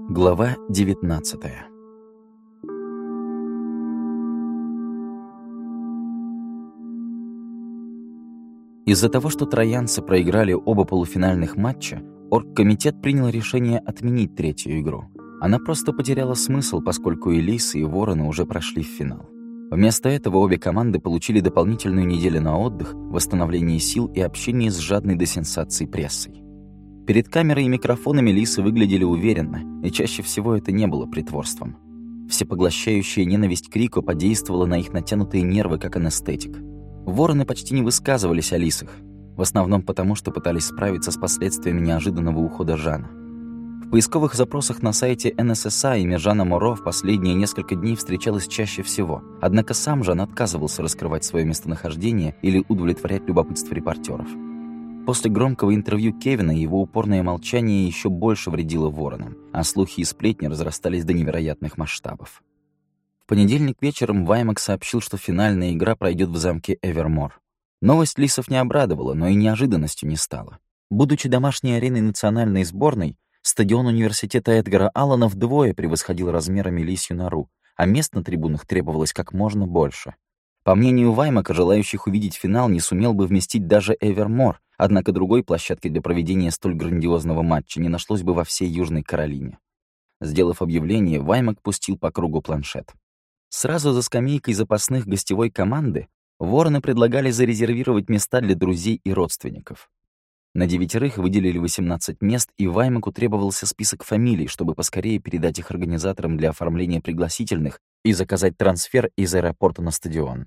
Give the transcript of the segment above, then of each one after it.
Глава 19. Из-за того, что троянцы проиграли оба полуфинальных матча, оргкомитет принял решение отменить третью игру. Она просто потеряла смысл, поскольку и Лисы, и Вороны уже прошли в финал. Вместо этого обе команды получили дополнительную неделю на отдых, восстановление сил и общение с жадной до сенсаций прессой. Перед камерой и микрофонами Лисы выглядели уверенно, и чаще всего это не было притворством. Всепоглощающая ненависть к Рико подействовала на их натянутые нервы как анестетик. Вороны почти не высказывались о Лисах, в основном потому, что пытались справиться с последствиями неожиданного ухода Жана. В поисковых запросах на сайте НССА имя Жана Моро в последние несколько дней встречалось чаще всего, однако сам Жан отказывался раскрывать свое местонахождение или удовлетворять любопытство репортеров. После громкого интервью Кевина его упорное молчание еще больше вредило Воронам, а слухи и сплетни разрастались до невероятных масштабов. В понедельник вечером Ваймак сообщил, что финальная игра пройдет в замке Эвермор. Новость Лисов не обрадовала, но и неожиданностью не стала. Будучи домашней ареной национальной сборной, стадион университета Эдгара Аллана вдвое превосходил размерами Лисью нору, а мест на трибунах требовалось как можно больше. По мнению Ваймака, желающих увидеть финал не сумел бы вместить даже Эвермор, однако другой площадки для проведения столь грандиозного матча не нашлось бы во всей Южной Каролине. Сделав объявление, Ваймак пустил по кругу планшет. Сразу за скамейкой запасных гостевой команды Вороны предлагали зарезервировать места для друзей и родственников. На 9 выделили 18 мест, и Ваймаку требовался список фамилий, чтобы поскорее передать их организаторам для оформления пригласительных и заказать трансфер из аэропорта на стадион.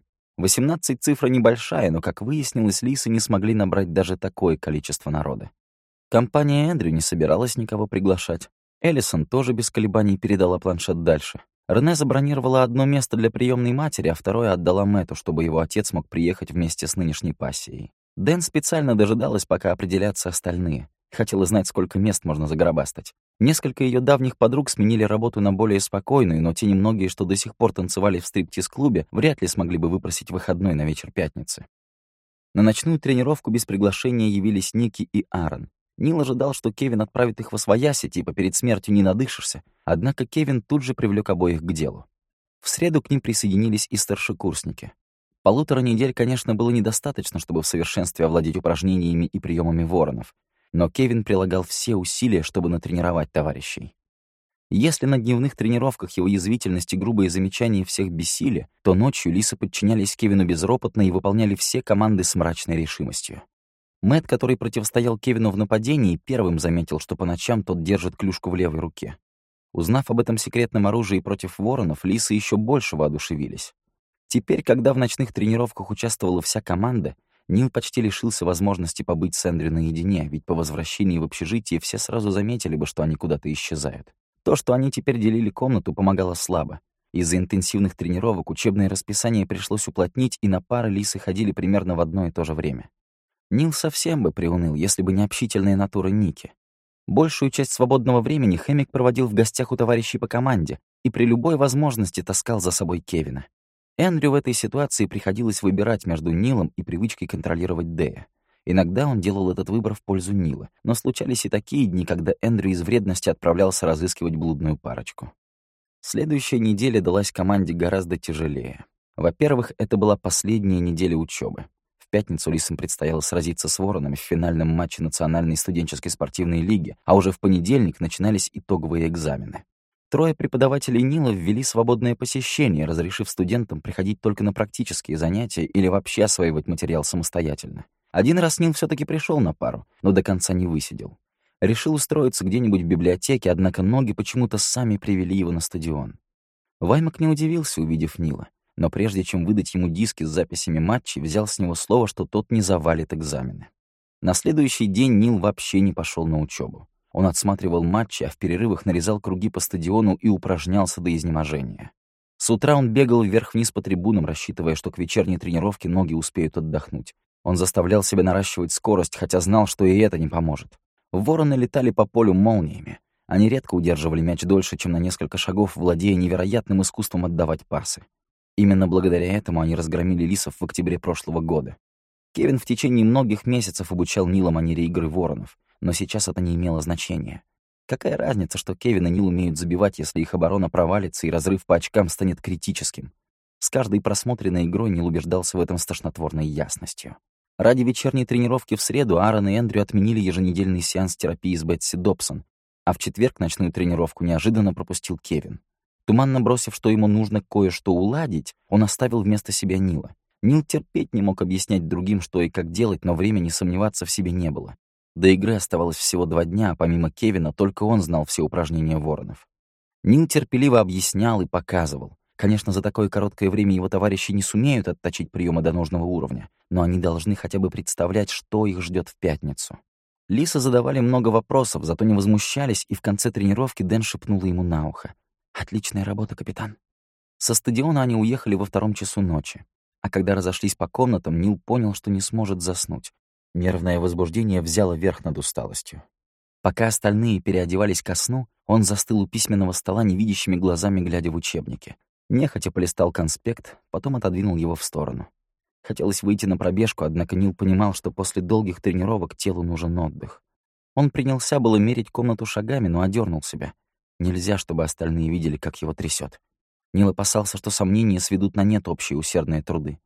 18 цифра небольшая, но, как выяснилось, Лисы не смогли набрать даже такое количество народа. Компания Эндрю не собиралась никого приглашать. Эллисон тоже без колебаний передала планшет дальше. Рене забронировала одно место для приемной матери, а второе отдала Мэтту, чтобы его отец мог приехать вместе с нынешней пассией. Дэн специально дожидалась, пока определятся остальные. Хотела знать, сколько мест можно загробастать. Несколько ее давних подруг сменили работу на более спокойную, но те немногие, что до сих пор танцевали в стриптиз-клубе, вряд ли смогли бы выпросить выходной на вечер пятницы. На ночную тренировку без приглашения явились Ники и Аарон. Нил ожидал, что Кевин отправит их восвояси, типа перед смертью не надышишься, однако Кевин тут же привлек обоих к делу. В среду к ним присоединились и старшекурсники. 1,5 недель, конечно, было недостаточно, чтобы в совершенстве овладеть упражнениями и приемами воронов, но Кевин прилагал все усилия, чтобы натренировать товарищей. Если на дневных тренировках его язвительность и грубые замечания всех бесили, то ночью Лисы подчинялись Кевину безропотно и выполняли все команды с мрачной решимостью. Мэтт, который противостоял Кевину в нападении, первым заметил, что по ночам тот держит клюшку в левой руке. Узнав об этом секретном оружии против воронов, Лисы еще больше воодушевились. Теперь, когда в ночных тренировках участвовала вся команда, Нил почти лишился возможности побыть с Эндрю наедине, ведь по возвращении в общежитие все сразу заметили бы, что они куда-то исчезают. То, что они теперь делили комнату, помогало слабо. Из-за интенсивных тренировок учебное расписание пришлось уплотнить, и на пары Лисы ходили примерно в одно и то же время. Нил совсем бы приуныл, если бы не общительная натура Ники. Большую часть свободного времени Хэммик проводил в гостях у товарищей по команде и при любой возможности таскал за собой Кевина. Эндрю в этой ситуации приходилось выбирать между Нилом и привычкой контролировать Дэя. Иногда он делал этот выбор в пользу Нила, но случались и такие дни, когда Эндрю из вредности отправлялся разыскивать блудную парочку. Следующая неделя далась команде гораздо тяжелее. Во-первых, это была последняя неделя учебы. В пятницу Лисам предстояло сразиться с Воронами в финальном матче Национальной студенческой спортивной лиги, а уже в понедельник начинались итоговые экзамены. 3 преподавателей Нила ввели свободное посещение, разрешив студентам приходить только на практические занятия или вообще осваивать материал самостоятельно. Один раз Нил все таки пришел на пару, но до конца не высидел. Решил устроиться где-нибудь в библиотеке, однако ноги почему-то сами привели его на стадион. Ваймак не удивился, увидев Нила, но прежде чем выдать ему диски с записями матчей, взял с него слово, что тот не завалит экзамены. На следующий день Нил вообще не пошел на учебу. Он отсматривал матчи, а в перерывах нарезал круги по стадиону и упражнялся до изнеможения. С утра он бегал вверх-вниз по трибунам, рассчитывая, что к вечерней тренировке ноги успеют отдохнуть. Он заставлял себя наращивать скорость, хотя знал, что и это не поможет. Вороны летали по полю молниями. Они редко удерживали мяч дольше, чем на несколько шагов, владея невероятным искусством отдавать пасы. Именно благодаря этому они разгромили Лисов в октябре прошлого года. Кевин в течение многих месяцев обучал Нила манере игры воронов, но сейчас это не имело значения. Какая разница, что Кевин и Нил умеют забивать, если их оборона провалится и разрыв по очкам станет критическим? С каждой просмотренной игрой Нил убеждался в этом с тошнотворной ясностью. Ради вечерней тренировки в среду Аарон и Эндрю отменили еженедельный сеанс терапии с Бетси Добсон, а в четверг ночную тренировку неожиданно пропустил Кевин. Туманно бросив, что ему нужно кое-что уладить, он оставил вместо себя Нила. Нил терпеть не мог объяснять другим, что и как делать, но времени сомневаться в себе не было. До игры оставалось всего 2 дня, а помимо Кевина только он знал все упражнения воронов. Нил терпеливо объяснял и показывал. Конечно, за такое короткое время его товарищи не сумеют отточить приемы до нужного уровня, но они должны хотя бы представлять, что их ждет в пятницу. Лисы задавали много вопросов, зато не возмущались, и в конце тренировки Дэн шепнула ему на ухо: «Отличная работа, капитан». Со стадиона они уехали во 2 часу ночи. А когда разошлись по комнатам, Нил понял, что не сможет заснуть. Нервное возбуждение взяло верх над усталостью. Пока остальные переодевались ко сну, он застыл у письменного стола невидящими глазами, глядя в учебники. Нехотя полистал конспект, потом отодвинул его в сторону. Хотелось выйти на пробежку, однако Нил понимал, что после долгих тренировок телу нужен отдых. Он принялся было мерить комнату шагами, но одернул себя. Нельзя, чтобы остальные видели, как его трясет. Нил опасался, что сомнения сведут на нет общие усердные труды.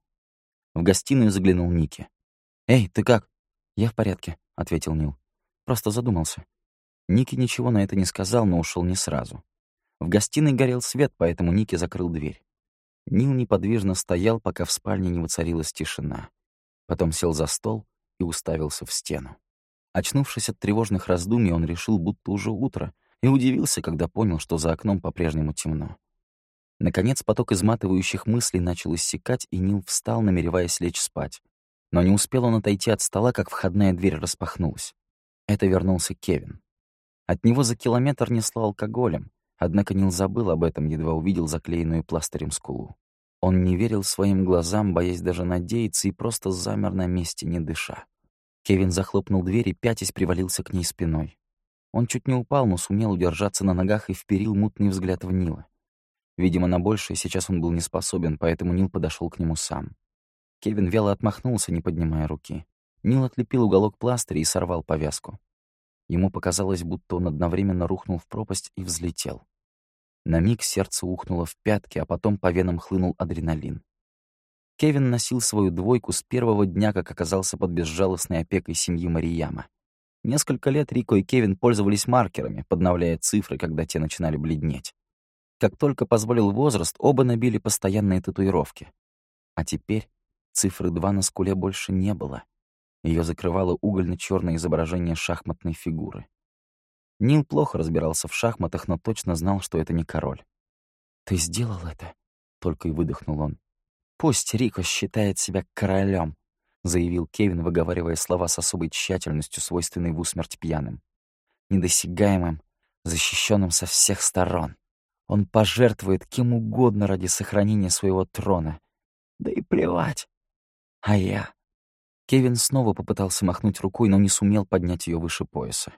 В гостиную заглянул Ники. «Эй, ты как?» «Я в порядке», — ответил Нил. «Просто задумался». Ники ничего на это не сказал, но ушел не сразу. В гостиной горел свет, поэтому Ники закрыл дверь. Нил неподвижно стоял, пока в спальне не воцарилась тишина. Потом сел за стол и уставился в стену. Очнувшись от тревожных раздумий, он решил, будто уже утро, и удивился, когда понял, что за окном по-прежнему темно. Наконец поток изматывающих мыслей начал иссякать, и Нил встал, намереваясь лечь спать. Но не успел он отойти от стола, как входная дверь распахнулась. Это вернулся Кевин. От него за километр несло алкоголем, однако Нил забыл об этом, едва увидел заклеенную пластырем скулу. Он не верил своим глазам, боясь даже надеяться, и просто замер на месте, не дыша. Кевин захлопнул дверь и, пятясь, привалился к ней спиной. Он чуть не упал, но сумел удержаться на ногах и вперил мутный взгляд в Нила. Видимо, на большее сейчас он был не способен, поэтому Нил подошел к нему сам. Кевин вяло отмахнулся, не поднимая руки. Нил отлепил уголок пластыря и сорвал повязку. Ему показалось, будто он одновременно рухнул в пропасть и взлетел. На миг сердце ухнуло в пятки, а потом по венам хлынул адреналин. Кевин носил свою двойку с первого дня, как оказался под безжалостной опекой семьи Марияма. Несколько лет Рико и Кевин пользовались маркерами, подновляя цифры, когда те начинали бледнеть. Как только позволил возраст, оба набили постоянные татуировки. А теперь цифры 2 на скуле больше не было. Ее закрывало угольно-чёрное изображение шахматной фигуры. Нил плохо разбирался в шахматах, но точно знал, что это не король. «Ты сделал это?» — только и выдохнул он. «Пусть Рико считает себя королем», — заявил Кевин, выговаривая слова с особой тщательностью, свойственной в усмерть пьяным. «Недосягаемым, защищенным со всех сторон. Он пожертвует кем угодно ради сохранения своего трона. Да и плевать. А я...» Кевин снова попытался махнуть рукой, но не сумел поднять ее выше пояса.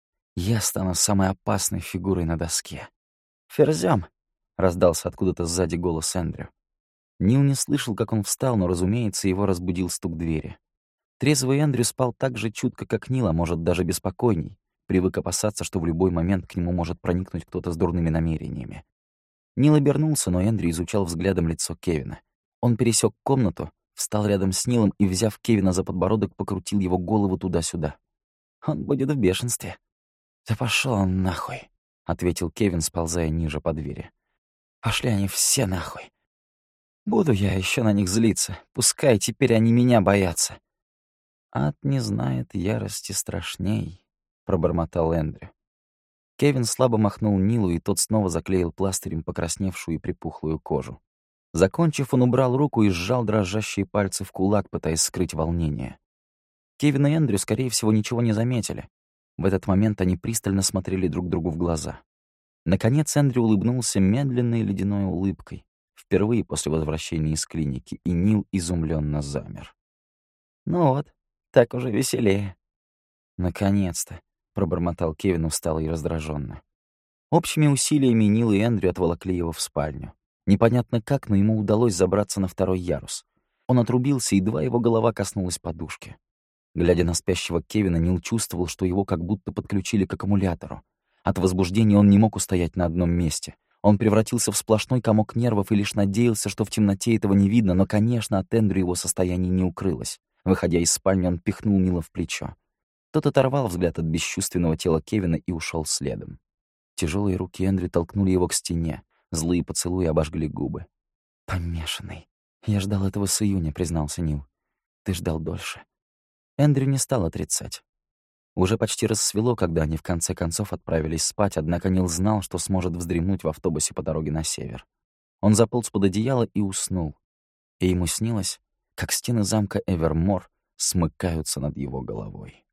«Я стану самой опасной фигурой на доске». «Ферзём!» — раздался откуда-то сзади голос Эндрю. Нил не слышал, как он встал, но, разумеется, его разбудил стук двери. Трезвый Эндрю спал так же чутко, как Нил, а может, даже беспокойней. Привык опасаться, что в любой момент к нему может проникнуть кто-то с дурными намерениями. Нил обернулся, но Эндрю изучал взглядом лицо Кевина. Он пересек комнату, встал рядом с Нилом и, взяв Кевина за подбородок, покрутил его голову туда-сюда. «Он будет в бешенстве». «Да пошёл он нахуй», — ответил Кевин, сползая ниже по двери. «Пошли они все нахуй. Буду я еще на них злиться. Пускай теперь они меня боятся». «Ад не знает ярости страшней», — пробормотал Эндрю. Кевин слабо махнул Нилу, и тот снова заклеил пластырем покрасневшую и припухлую кожу. Закончив, он убрал руку и сжал дрожащие пальцы в кулак, пытаясь скрыть волнение. Кевин и Эндрю, скорее всего, ничего не заметили. В этот момент они пристально смотрели друг другу в глаза. Наконец Эндрю улыбнулся медленной ледяной улыбкой, впервые после возвращения из клиники, и Нил изумленно замер. «Ну вот, так уже веселее». «Наконец-то», — пробормотал Кевин устало и раздраженно. Общими усилиями Нил и Эндрю отволокли его в спальню. Непонятно как, но ему удалось забраться на 2-й ярус. Он отрубился, едва его голова коснулась подушки. Глядя на спящего Кевина, Нил чувствовал, что его как будто подключили к аккумулятору. От возбуждения он не мог устоять на одном месте. Он превратился в сплошной комок нервов и лишь надеялся, что в темноте этого не видно, но, конечно, от Эндрю его состояние не укрылось. Выходя из спальни, он пихнул Нила в плечо. Тот оторвал взгляд от бесчувственного тела Кевина и ушел следом. Тяжелые руки Эндрю толкнули его к стене. Злые поцелуи обожгли губы. «Помешанный. Я ждал этого с июня», — признался Нил. «Ты ждал дольше». Эндрю не стал отрицать. Уже почти рассвело, когда они в конце концов отправились спать, однако Нил знал, что сможет вздремнуть в автобусе по дороге на север. Он заполз под одеяло и уснул. И ему снилось, как стены замка Эвермор смыкаются над его головой.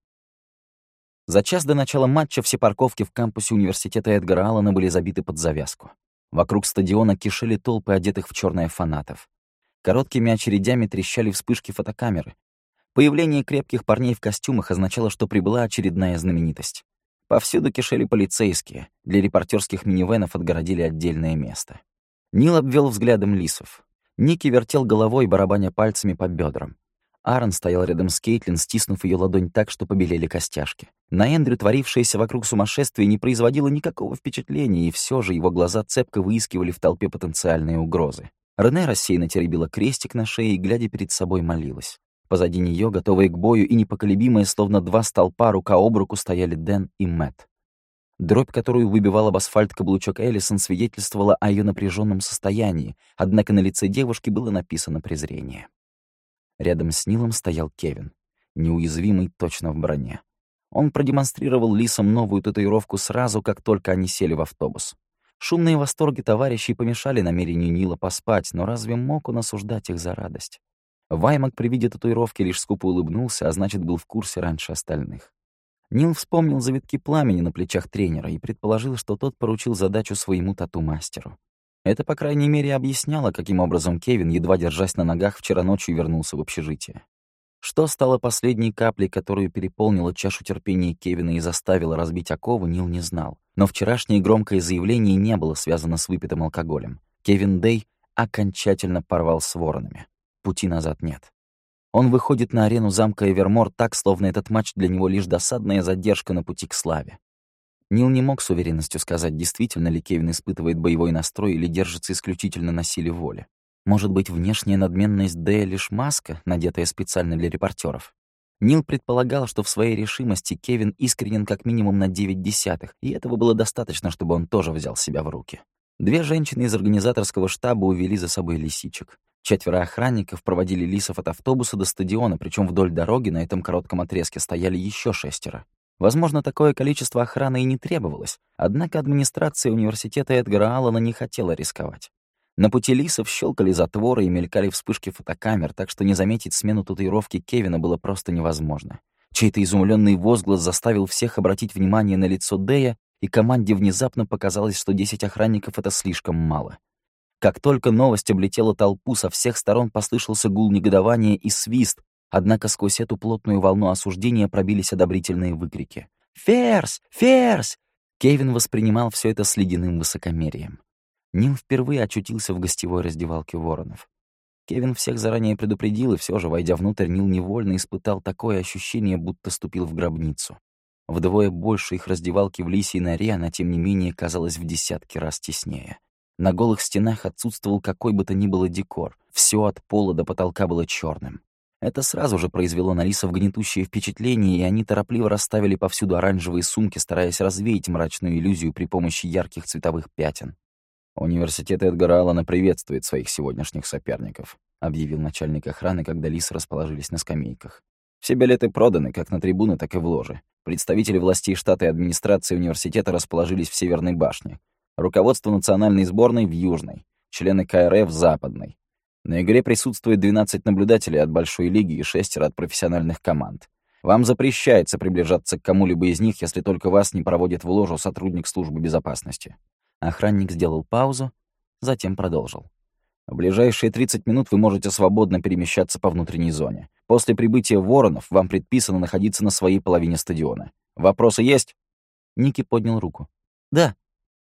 За час до начала матча все парковки в кампусе университета Эдгара Аллана были забиты под завязку. Вокруг стадиона кишели толпы одетых в чёрное фанатов. Короткими очередями трещали вспышки фотокамеры. Появление крепких парней в костюмах означало, что прибыла очередная знаменитость. Повсюду кишели полицейские. Для репортерских минивэнов отгородили отдельное место. Нил обвел взглядом лисов. Ники вертел головой, барабаня пальцами по бедрам. Аарон стоял рядом с Кейтлин, стиснув ее ладонь так, что побелели костяшки. На Эндрю творившееся вокруг сумасшествие не производило никакого впечатления, и все же его глаза цепко выискивали в толпе потенциальные угрозы. Рене рассеянно теребила крестик на шее и, глядя перед собой, молилась. Позади нее, готовые к бою и непоколебимые, словно два столпа, рука об руку стояли Дэн и Мэтт. Дробь, которую выбивал об асфальт каблучок Эллисон, свидетельствовала о ее напряженном состоянии, однако на лице девушки было написано презрение. Рядом с Нилом стоял Кевин, неуязвимый точно в броне. Он продемонстрировал лисам новую татуировку сразу, как только они сели в автобус. Шумные восторги товарищей помешали намерению Нила поспать, но разве мог он осуждать их за радость? Ваймак при виде татуировки лишь скупо улыбнулся, а значит, был в курсе раньше остальных. Нил вспомнил завитки пламени на плечах тренера и предположил, что тот поручил задачу своему тату-мастеру. Это, по крайней мере, объясняло, каким образом Кевин, едва держась на ногах, вчера ночью вернулся в общежитие. Что стало последней каплей, которую переполнила чашу терпения Кевина и заставила разбить оковы, Нил не знал. Но вчерашнее громкое заявление не было связано с выпитым алкоголем. Кевин Дэй окончательно порвал с воронами. Пути назад нет. Он выходит на арену замка Эвермор так, словно этот матч для него лишь досадная задержка на пути к славе. Нил не мог с уверенностью сказать, действительно ли Кевин испытывает боевой настрой или держится исключительно на силе воли. Может быть, внешняя надменность Дэя лишь маска, надетая специально для репортеров. Нил предполагал, что в своей решимости Кевин искренен как минимум на 0,9, и этого было достаточно, чтобы он тоже взял себя в руки. Две женщины из организаторского штаба увели за собой лисичек. 4 охранников проводили лисов от автобуса до стадиона, причем вдоль дороги на этом коротком отрезке стояли еще 6. Возможно, такое количество охраны и не требовалось, однако администрация университета Эдгара Аллана не хотела рисковать. На пути лисов щелкали затворы и мелькали вспышки фотокамер, так что не заметить смену татуировки Кевина было просто невозможно. Чей-то изумленный возглас заставил всех обратить внимание на лицо Дэя, и команде внезапно показалось, что 10 охранников — это слишком мало. Как только новость облетела толпу, со всех сторон послышался гул негодования и свист, однако сквозь эту плотную волну осуждения пробились одобрительные выкрики. «Ферзь! Ферзь!» Кевин воспринимал все это с ледяным высокомерием. Нил впервые очутился в гостевой раздевалке Воронов. Кевин всех заранее предупредил, и все же, войдя внутрь, Нил невольно испытал такое ощущение, будто ступил в гробницу. Вдвое больше их раздевалки в лисьей норе, она, тем не менее, казалась в десятки раз теснее. На голых стенах отсутствовал какой бы то ни было декор. Все от пола до потолка было черным. Это сразу же произвело на лисов гнетущее впечатление, и они торопливо расставили повсюду оранжевые сумки, стараясь развеять мрачную иллюзию при помощи ярких цветовых пятен. «Университет Эдгара Аллана приветствует своих сегодняшних соперников», — объявил начальник охраны, когда лисы расположились на скамейках. «Все билеты проданы как на трибуны, так и в ложи. Представители властей штата и администрации университета расположились в Северной башне. Руководство национальной сборной в Южной, члены КРФ в Западной. На игре присутствует 12 наблюдателей от Большой лиги и 6 от профессиональных команд. Вам запрещается приближаться к кому-либо из них, если только вас не проводит в ложу сотрудник службы безопасности». Охранник сделал паузу, затем продолжил. «В ближайшие 30 минут вы можете свободно перемещаться по внутренней зоне. После прибытия Воронов вам предписано находиться на своей половине стадиона. Вопросы есть?» Ники поднял руку. «Да.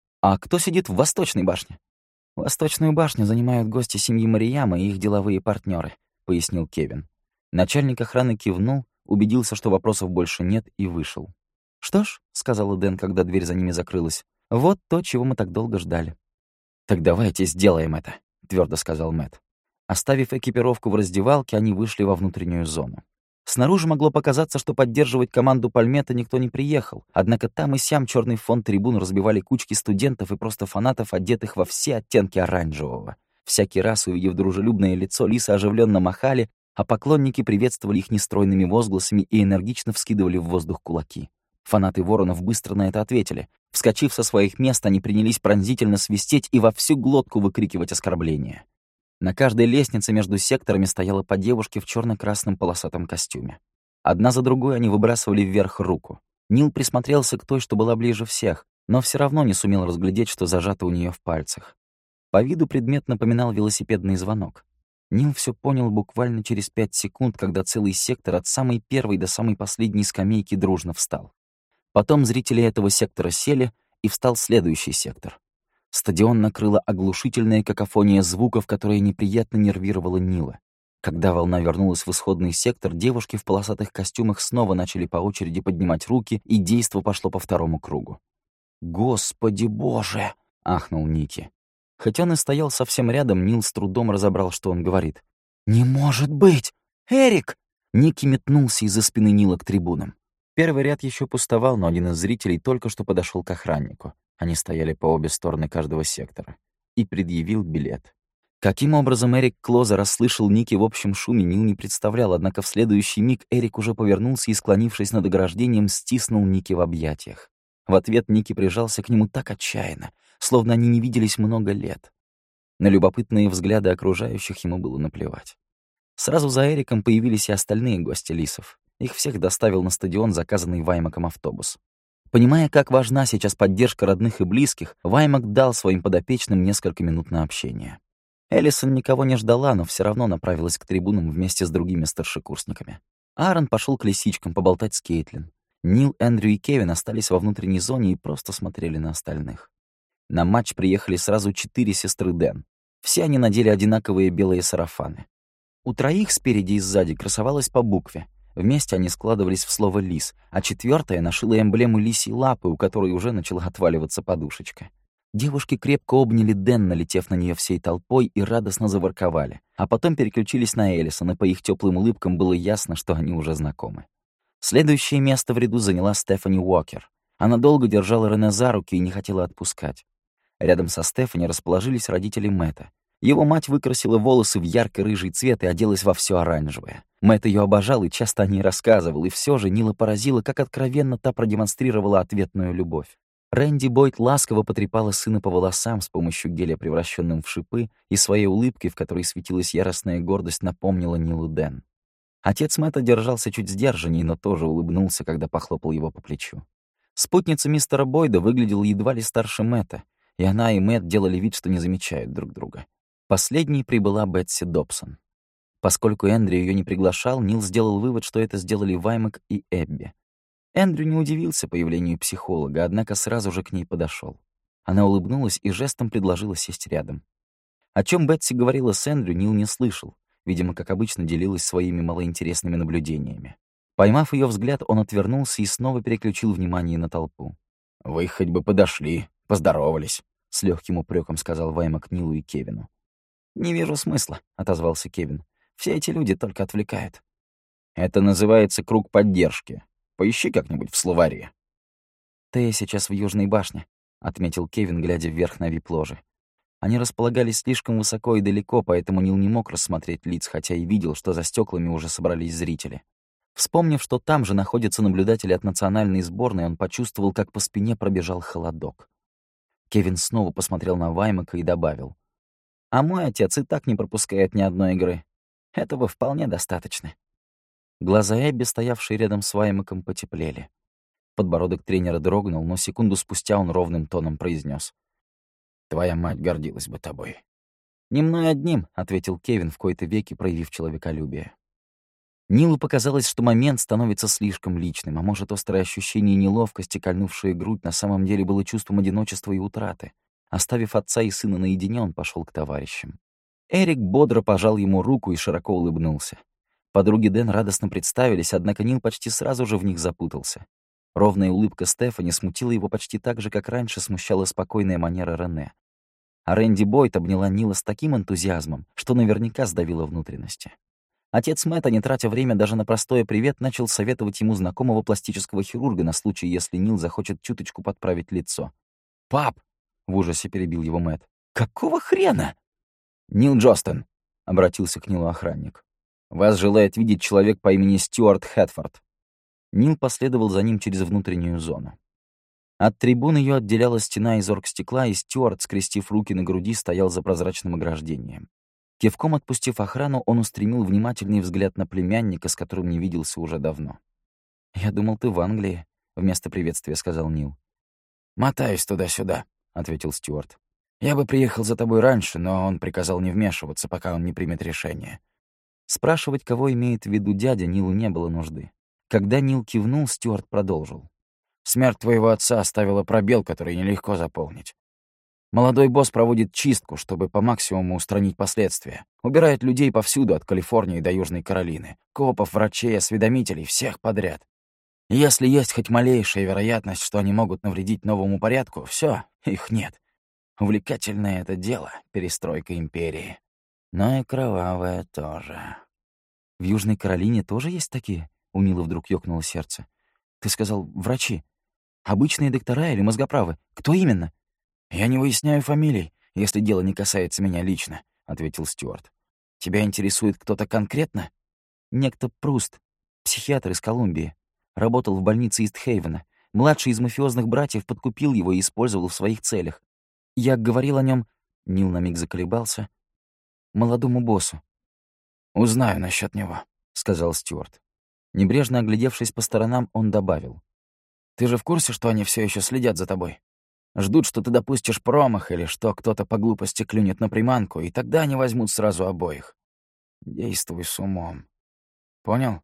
А кто сидит в Восточной башне?» «Восточную башню занимают гости семьи Марияма и их деловые партнеры», — пояснил Кевин. Начальник охраны кивнул, убедился, что вопросов больше нет, и вышел. «Что ж», — сказала Дэн, когда дверь за ними закрылась, — «вот то, чего мы так долго ждали». «Так давайте сделаем это», — твердо сказал Мэтт. Оставив экипировку в раздевалке, они вышли во внутреннюю зону. Снаружи могло показаться, что поддерживать команду Пальметта никто не приехал, однако там и сям черный фон трибун разбивали кучки студентов и просто фанатов, одетых во все оттенки оранжевого. Всякий раз, увидев дружелюбное лицо, лисы оживленно махали, а поклонники приветствовали их нестройными возгласами и энергично вскидывали в воздух кулаки. Фанаты Воронов быстро на это ответили. Вскочив со своих мест, они принялись пронзительно свистеть и во всю глотку выкрикивать оскорбления. На каждой лестнице между секторами стояла по девушке в черно-красном полосатом костюме. Одна за другой они выбрасывали вверх руку. Нил присмотрелся к той, что была ближе всех, но все равно не сумел разглядеть, что зажато у нее в пальцах. По виду предмет напоминал велосипедный звонок. Нил все понял буквально через 5 секунд, когда целый сектор от самой первой до самой последней скамейки дружно встал. Потом зрители этого сектора сели, и встал следующий сектор. Стадион накрыла оглушительная какофония звуков, которая неприятно нервировала Нила. Когда волна вернулась в исходный сектор, девушки в полосатых костюмах снова начали по очереди поднимать руки, и действо пошло по второму кругу. «Господи боже!» — ахнул Ники. Хоть он и стоял совсем рядом, Нил с трудом разобрал, что он говорит. «Не может быть! Эрик!» Ники метнулся из-за спины Нила к трибунам. Первый ряд еще пустовал, но один из зрителей только что подошел к охраннику. Они стояли по обе стороны каждого сектора. И предъявил билет. Каким образом Эрик Клоза расслышал Ники в общем шуме, Нил не представлял, однако в следующий миг Эрик уже повернулся и, склонившись над ограждением, стиснул Ники в объятиях. В ответ Ники прижался к нему так отчаянно, словно они не виделись много лет. На любопытные взгляды окружающих ему было наплевать. Сразу за Эриком появились и остальные гости лисов. Их всех доставил на стадион заказанный Ваймаком автобус. Понимая, как важна сейчас поддержка родных и близких, Ваймак дал своим подопечным несколько минут на общение. Эллисон никого не ждала, но все равно направилась к трибунам вместе с другими старшекурсниками. Аарон пошел к лисичкам поболтать с Кейтлин. Нил, Эндрю и Кевин остались во внутренней зоне и просто смотрели на остальных. На матч приехали сразу 4 сестры Дэн. Все они надели одинаковые белые сарафаны. У троих спереди и сзади красовалась по букве. Вместе они складывались в слово «лис», а 4-я нашила эмблему лисьей лапы, у которой уже начала отваливаться подушечка. Девушки крепко обняли Дэн, налетев на нее всей толпой, и радостно заворковали, а потом переключились на Эллисон, и по их теплым улыбкам было ясно, что они уже знакомы. Следующее место в ряду заняла Стефани Уокер. Она долго держала Рене за руки и не хотела отпускать. Рядом со Стефани расположились родители Мэтта. Его мать выкрасила волосы в ярко-рыжий цвет и оделась во все оранжевое. Мэтт ее обожал и часто о ней рассказывал, и все же Нила поразила, как откровенно та продемонстрировала ответную любовь. Рэнди Бойд ласково потрепала сына по волосам с помощью геля, превращенным в шипы, и своей улыбкой, в которой светилась яростная гордость, напомнила Нилу Дэн. Отец Мэтта держался чуть сдержанней, но тоже улыбнулся, когда похлопал его по плечу. Спутница мистера Бойда выглядела едва ли старше Мэтта, и она и Мэтт делали вид, что не замечают друг друга. Последней прибыла Бетси Добсон. Поскольку Эндрю ее не приглашал, Нил сделал вывод, что это сделали Ваймак и Эбби. Эндрю не удивился появлению психолога, однако сразу же к ней подошел. Она улыбнулась и жестом предложила сесть рядом. О чем Бетси говорила с Эндрю, Нил не слышал. Видимо, как обычно, делилась своими малоинтересными наблюдениями. Поймав ее взгляд, он отвернулся и снова переключил внимание на толпу. «Вы хоть бы подошли, поздоровались», — с легким упреком сказал Ваймак Нилу и Кевину. «Не вижу смысла», — отозвался Кевин. «Все эти люди только отвлекают». «Это называется круг поддержки. Поищи как-нибудь в словаре». «Ты сейчас в Южной башне», — отметил Кевин, глядя вверх на вип-ложи. Они располагались слишком высоко и далеко, поэтому Нил не мог рассмотреть лиц, хотя и видел, что за стеклами уже собрались зрители. Вспомнив, что там же находятся наблюдатели от национальной сборной, он почувствовал, как по спине пробежал холодок. Кевин снова посмотрел на Ваймака и добавил. «А мой отец и так не пропускает ни одной игры. Этого вполне достаточно». Глаза Эбби, стоявшие рядом с Ваймаком, потеплели. Подбородок тренера дрогнул, но секунду спустя он ровным тоном произнес: «Твоя мать гордилась бы тобой». «Не мной одним», — ответил Кевин, в кои-то веки проявив человеколюбие. Нилу показалось, что момент становится слишком личным, а может, острое ощущение неловкости, кольнувшее грудь, на самом деле было чувством одиночества и утраты. Оставив отца и сына наедине, он пошел к товарищам. Эрик бодро пожал ему руку и широко улыбнулся. Подруги Дэн радостно представились, однако Нил почти сразу же в них запутался. Ровная улыбка Стефани смутила его почти так же, как раньше смущала спокойная манера Рене. А Рэнди Бойд обняла Нила с таким энтузиазмом, что наверняка сдавила внутренности. Отец Мэтта, не тратя время даже на простое «привет», начал советовать ему знакомого пластического хирурга на случай, если Нил захочет чуточку подправить лицо. «Пап!» — в ужасе перебил его Мэтт. «Какого хрена?» «Нил Джостон», — обратился к Нилу охранник. «Вас желает видеть человек по имени Стюарт Хэтфорд». Нил последовал за ним через внутреннюю зону. От трибун ее отделяла стена из оргстекла, и Стюарт, скрестив руки на груди, стоял за прозрачным ограждением. Кивком отпустив охрану, он устремил внимательный взгляд на племянника, с которым не виделся уже давно. «Я думал, ты в Англии», — вместо приветствия сказал Нил. «Мотаюсь туда-сюда», — ответил Стюарт. «Я бы приехал за тобой раньше, но он приказал не вмешиваться, пока он не примет решение». Спрашивать, кого имеет в виду дядя, Нилу не было нужды. Когда Нил кивнул, Стюарт продолжил. «Смерть твоего отца оставила пробел, который нелегко заполнить. Молодой босс проводит чистку, чтобы по максимуму устранить последствия. Убирает людей повсюду, от Калифорнии до Южной Каролины. Копов, врачей, осведомителей, всех подряд. И если есть хоть малейшая вероятность, что они могут навредить новому порядку, все, их нет. Увлекательное это дело — перестройка империи. Но и кровавое тоже». «В Южной Каролине тоже есть такие?» — у Нила вдруг ёкнуло сердце. «Ты сказал, врачи. Обычные доктора или мозгоправы? Кто именно?» «Я не выясняю фамилий, если дело не касается меня лично», — ответил Стюарт. «Тебя интересует кто-то конкретно?» «Некто Пруст, психиатр из Колумбии. Работал в больнице Истхейвена. Младший из мафиозных братьев подкупил его и использовал в своих целях. Я говорил о нем. Нил на миг заколебался. «Молодому боссу». «Узнаю насчет него», — сказал Стюарт. Небрежно оглядевшись по сторонам, он добавил. «Ты же в курсе, что они все еще следят за тобой? Ждут, что ты допустишь промах или что кто-то по глупости клюнет на приманку, и тогда они возьмут сразу обоих. Действуй с умом. Понял?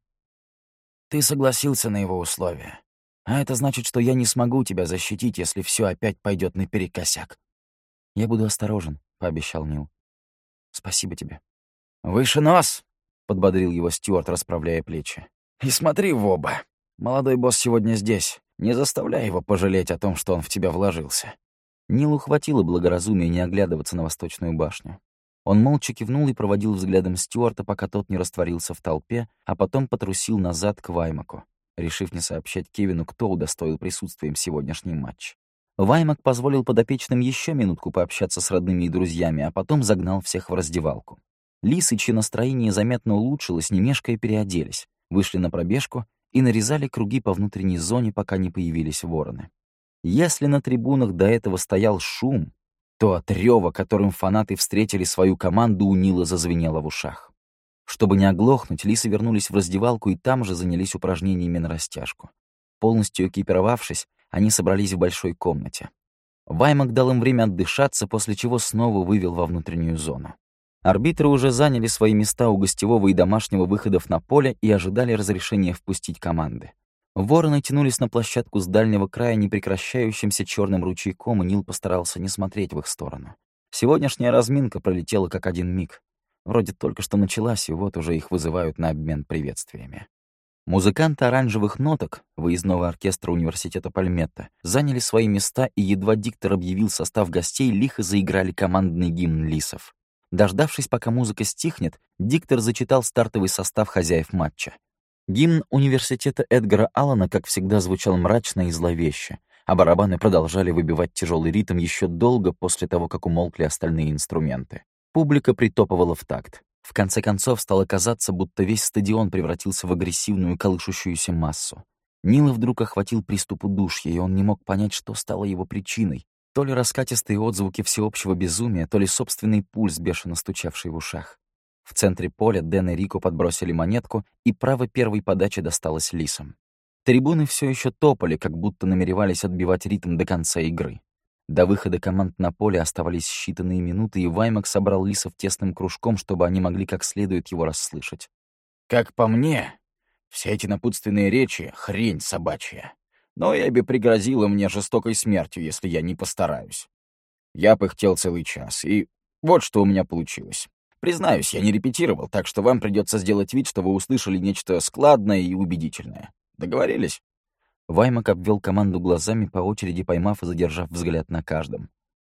Ты согласился на его условия. А это значит, что я не смогу тебя защитить, если все опять пойдет наперекосяк». «Я буду осторожен», — пообещал Нил. «Спасибо тебе». «Выше нос!» — подбодрил его Стюарт, расправляя плечи. «И смотри в оба. Молодой босс сегодня здесь. Не заставляй его пожалеть о том, что он в тебя вложился». Нилу хватило благоразумия не оглядываться на Восточную башню. Он молча кивнул и проводил взглядом Стюарта, пока тот не растворился в толпе, а потом потрусил назад к Ваймаку, решив не сообщать Кевину, кто удостоил присутствием сегодняшний матч. Ваймак позволил подопечным еще минутку пообщаться с родными и друзьями, а потом загнал всех в раздевалку. Лисы, чье настроение заметно улучшилось, не мешкая переоделись, вышли на пробежку и нарезали круги по внутренней зоне, пока не появились вороны. Если на трибунах до этого стоял шум, то от рёва, которым фанаты встретили свою команду, у Нила зазвенело в ушах. Чтобы не оглохнуть, лисы вернулись в раздевалку и там же занялись упражнениями на растяжку. Полностью экипировавшись, они собрались в большой комнате. Ваймак дал им время отдышаться, после чего снова вывел во внутреннюю зону. Арбитры уже заняли свои места у гостевого и домашнего выходов на поле и ожидали разрешения впустить команды. Вороны тянулись на площадку с дальнего края непрекращающимся черным ручейком, и Нил постарался не смотреть в их сторону. Сегодняшняя разминка пролетела как один миг. Вроде только что началась, и вот уже их вызывают на обмен приветствиями. Музыканты оранжевых ноток выездного оркестра университета Пальметта заняли свои места, и едва диктор объявил состав гостей, лихо заиграли командный гимн лисов. Дождавшись, пока музыка стихнет, диктор зачитал стартовый состав хозяев матча. Гимн университета Эдгара Аллана, как всегда, звучал мрачно и зловеще, а барабаны продолжали выбивать тяжелый ритм еще долго после того, как умолкли остальные инструменты. Публика притопывала в такт. В конце концов, стало казаться, будто весь стадион превратился в агрессивную колышущуюся массу. Нила вдруг охватил приступ удушья, и он не мог понять, что стало его причиной. То ли раскатистые отзвуки всеобщего безумия, то ли собственный пульс, бешено стучавший в ушах. В центре поля Дэн и Рико подбросили монетку, и право первой подачи досталось лисам. Трибуны все еще топали, как будто намеревались отбивать ритм до конца игры. До выхода команд на поле оставались считанные минуты, и Ваймак собрал лисов тесным кружком, чтобы они могли как следует его расслышать. «Как по мне, все эти напутственные речи — хрень собачья. Но Эбби пригрозила мне жестокой смертью, если я не постараюсь. Я пыхтел целый час, и вот что у меня получилось. Признаюсь, я не репетировал, так что вам придется сделать вид, что вы услышали нечто складное и убедительное. Договорились?» Ваймак обвел команду глазами, по очереди поймав и задержав взгляд на каждом.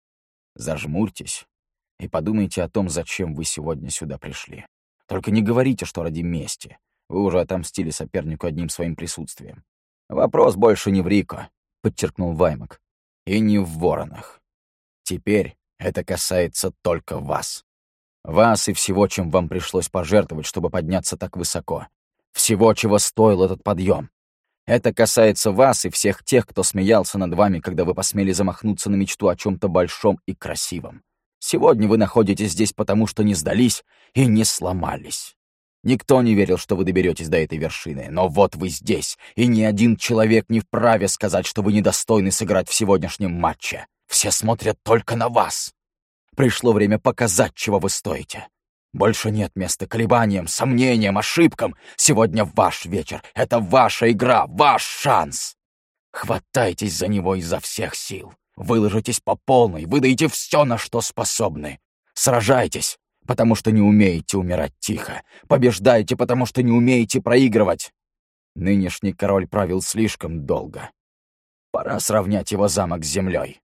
«Зажмурьтесь и подумайте о том, зачем вы сегодня сюда пришли. Только не говорите, что ради мести. Вы уже отомстили сопернику одним своим присутствием. Вопрос больше не в Рико», — подчеркнул Ваймак, — «и не в Воронах. Теперь это касается только вас. Вас и всего, чем вам пришлось пожертвовать, чтобы подняться так высоко. Всего, чего стоил этот подъем. Это касается вас и всех тех, кто смеялся над вами, когда вы посмели замахнуться на мечту о чем-то большом и красивом. Сегодня вы находитесь здесь потому, что не сдались и не сломались. Никто не верил, что вы доберетесь до этой вершины, но вот вы здесь, и ни один человек не вправе сказать, что вы недостойны сыграть в сегодняшнем матче. Все смотрят только на вас. Пришло время показать, чего вы стоите. Больше нет места колебаниям, сомнениям, ошибкам. Сегодня ваш вечер. Это ваша игра, ваш шанс. Хватайтесь за него изо всех сил. Выложитесь по полной, выдайте все, на что способны. Сражайтесь, потому что не умеете умирать тихо. Побеждайте, потому что не умеете проигрывать. Нынешний король правил слишком долго. Пора сравнять его замок с землей.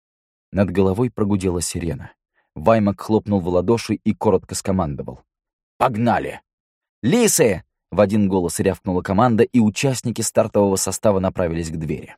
Над головой прогудела сирена. Ваймак хлопнул в ладоши и коротко скомандовал. «Погнали!» «Лисы!» — в один голос рявкнула команда, и участники стартового состава направились к двери.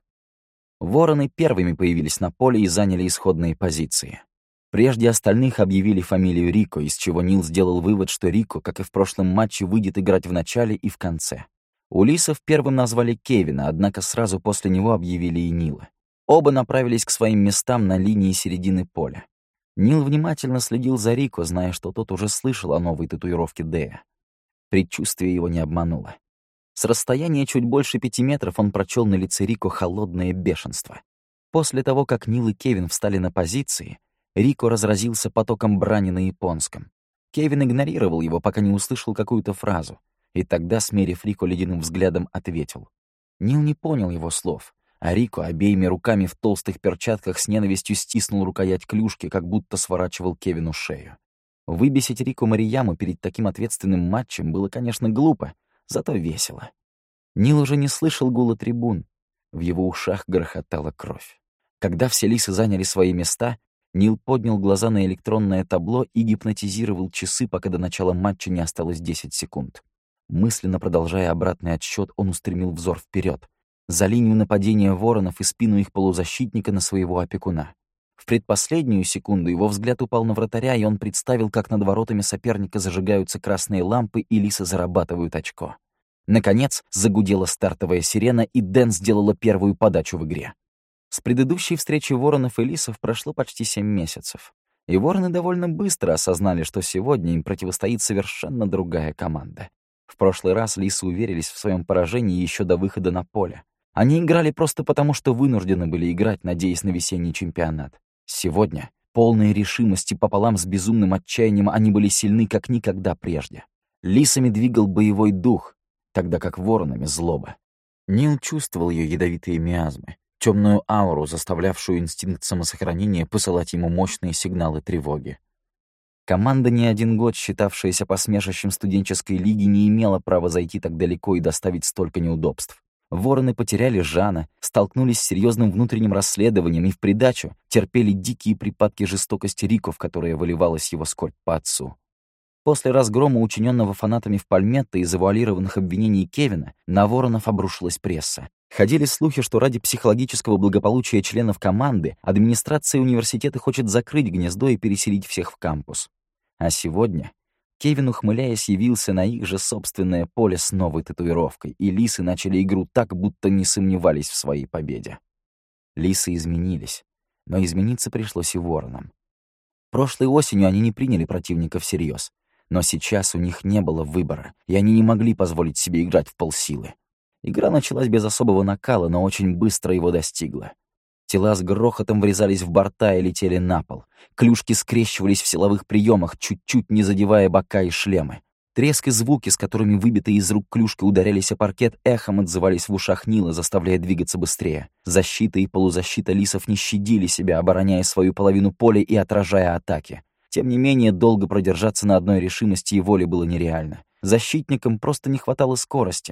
Вороны первыми появились на поле и заняли исходные позиции. Прежде остальных объявили фамилию Рико, из чего Нил сделал вывод, что Рико, как и в прошлом матче, выйдет играть в начале и в конце. У лисов первым назвали Кевина, однако сразу после него объявили и Нила. Оба направились к своим местам на линии середины поля. Нил внимательно следил за Рико, зная, что тот уже слышал о новой татуировке Дэя. Предчувствие его не обмануло. С расстояния чуть больше 5 метров он прочел на лице Рико холодное бешенство. После того, как Нил и Кевин встали на позиции, Рико разразился потоком брани на японском. Кевин игнорировал его, пока не услышал какую-то фразу, и тогда, смерив Рико ледяным взглядом, ответил. Нил не понял его слов, а Рико обеими руками в толстых перчатках с ненавистью стиснул рукоять клюшки, как будто сворачивал Кевину шею. Выбесить Рико Марияму перед таким ответственным матчем было, конечно, глупо, зато весело. Нил уже не слышал гула трибун. В его ушах грохотала кровь. Когда все лисы заняли свои места, Нил поднял глаза на электронное табло и гипнотизировал часы, пока до начала матча не осталось 10 секунд. Мысленно продолжая обратный отсчет, он устремил взор вперед, за линию нападения воронов и спину их полузащитника на своего опекуна. В предпоследнюю секунду его взгляд упал на вратаря, и он представил, как над воротами соперника зажигаются красные лампы, и лисы зарабатывают очко. Наконец, загудела стартовая сирена, и Дэн сделала первую подачу в игре. С предыдущей встречи воронов и лисов прошло почти 7 месяцев. И вороны довольно быстро осознали, что сегодня им противостоит совершенно другая команда. В прошлый раз лисы уверились в своем поражении еще до выхода на поле. Они играли просто потому, что вынуждены были играть, надеясь на весенний чемпионат. Сегодня, полные решимости пополам с безумным отчаянием, они были сильны, как никогда прежде. Лисами двигал боевой дух, тогда как воронами — злоба. Нил чувствовал ее ядовитые миазмы, темную ауру, заставлявшую инстинкт самосохранения посылать ему мощные сигналы тревоги. Команда, не один год считавшаяся посмешищем студенческой лиги, не имела права зайти так далеко и доставить столько неудобств. Вороны потеряли Жана, столкнулись с серьезным внутренним расследованием и в придачу терпели дикие припадки жестокости Рико, в которые выливалась его скорбь по отцу. После разгрома, учиненного фанатами в Пальметто и завуалированных обвинений Кевина, на воронов обрушилась пресса. Ходили слухи, что ради психологического благополучия членов команды администрация университета хочет закрыть гнездо и переселить всех в кампус. А сегодня Кевин, ухмыляясь, явился на их же собственное поле с новой татуировкой, и лисы начали игру так, будто не сомневались в своей победе. Лисы изменились, но измениться пришлось и воронам. Прошлой осенью они не приняли противника всерьез, но сейчас у них не было выбора, и они не могли позволить себе играть в полсилы. Игра началась без особого накала, но очень быстро его достигла. Тела с грохотом врезались в борта и летели на пол. Клюшки скрещивались в силовых приемах, чуть-чуть не задевая бока и шлемы. Треск и звуки, с которыми выбитые из рук клюшки ударялись о паркет, эхом отзывались в ушах Нила, заставляя двигаться быстрее. Защита и полузащита лисов не щадили себя, обороняя свою половину поля и отражая атаки. Тем не менее, долго продержаться на одной решимости и воле было нереально. Защитникам просто не хватало скорости.